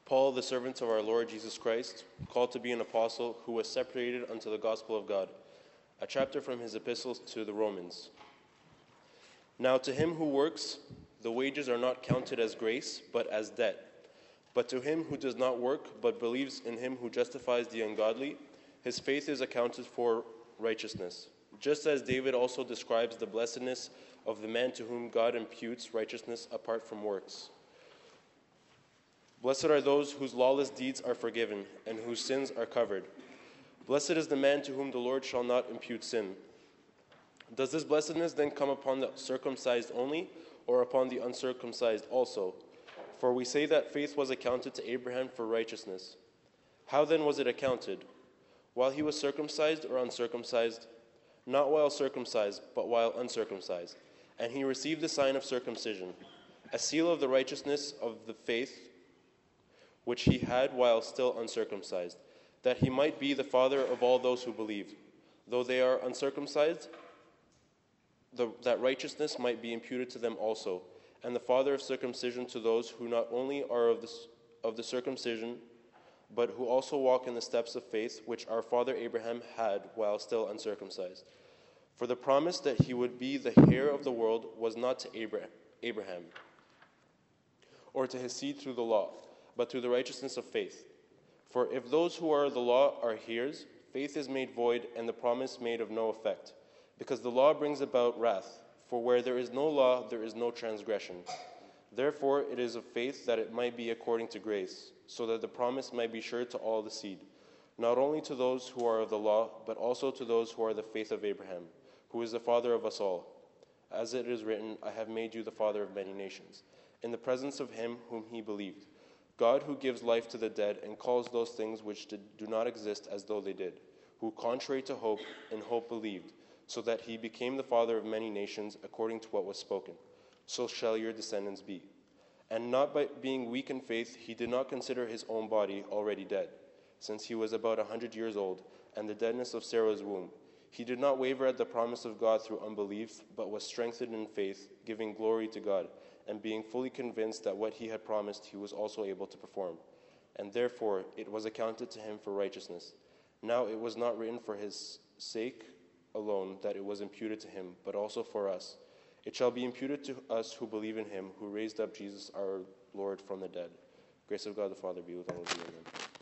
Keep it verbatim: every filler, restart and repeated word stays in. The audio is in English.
Paul, the servant of our Lord Jesus Christ, called to be an apostle, who was separated unto the gospel of God. A chapter from his epistles to the Romans. Now to him who works, the wages are not counted as grace, but as debt. But to him who does not work, but believes in him who justifies the ungodly, his faith is accounted for righteousness. Just as David also describes the blessedness of the man to whom God imputes righteousness apart from works. Blessed are those whose lawless deeds are forgiven, and whose sins are covered. Blessed is the man to whom the Lord shall not impute sin. Does this blessedness then come upon the circumcised only, or upon the uncircumcised also? For we say that faith was accounted to Abraham for righteousness. How then was it accounted? While he was circumcised or uncircumcised? Not while circumcised, but while uncircumcised. And he received the sign of circumcision, a seal of the righteousness of the faith which he had while still uncircumcised, that he might be the father of all those who believe. Though they are uncircumcised, the, that righteousness might be imputed to them also, and the father of circumcision to those who not only are of the, of the circumcision, but who also walk in the steps of faith which our father Abraham had while still uncircumcised. For the promise that he would be the heir of the world was not to Abraham, or to his seed through the law, but through the righteousness of faith. For if those who are the law are heirs, faith is made void, and the promise made of no effect. Because the law brings about wrath, for where there is no law, there is no transgression. Therefore it is of faith that it might be according to grace, so that the promise might be sure to all the seed, not only to those who are of the law, but also to those who are the faith of Abraham, who is the father of us all. As it is written, I have made you the father of many nations, in the presence of him whom he believed, God who gives life to the dead and calls those things which did, do not exist as though they did, who contrary to hope in hope believed, so that he became the father of many nations according to what was spoken. So shall your descendants be. And not by being weak in faith, he did not consider his own body already dead, since he was about a hundred years old, and the deadness of Sarah's womb. He did not waver at the promise of God through unbelief, but was strengthened in faith, giving glory to God, and being fully convinced that what he had promised he was also able to perform. And therefore it was accounted to him for righteousness. Now it was not written for his sake alone that it was imputed to him, but also for us. It shall be imputed to us who believe in him, who raised up Jesus our Lord from the dead. Grace of God the Father be with all of you. Amen.